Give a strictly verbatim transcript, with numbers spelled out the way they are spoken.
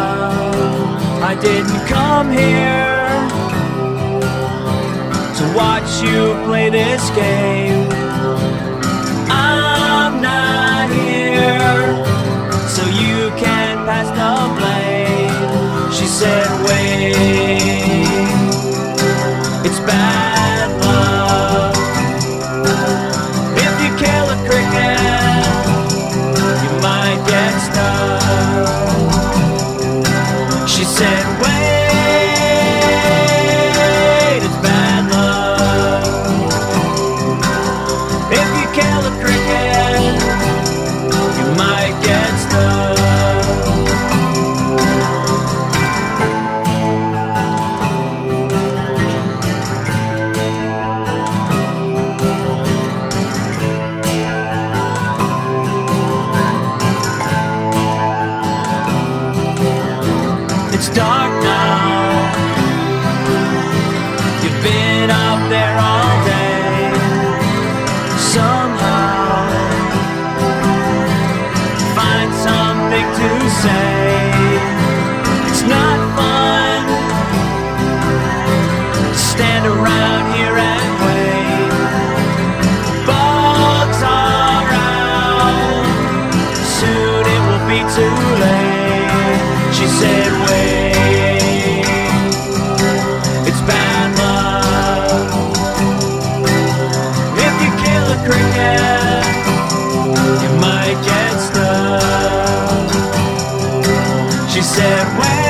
love. I didn't come here to watch you play this game. I'm not here so you can pass the blame. She said, wait, it's bad love. If you kill a cricket, you might get stuck. She said, wait, it's bad love. If you kill a cricket, you might get stuck. It's dark now. You've been up there all day. Somehow find something to say. It's not fun to stand around here and wait. Bugs are out. Soon it will be too late. She said, wait, it's bad love. If you kill a cricket, you might get stuck. She said, wait.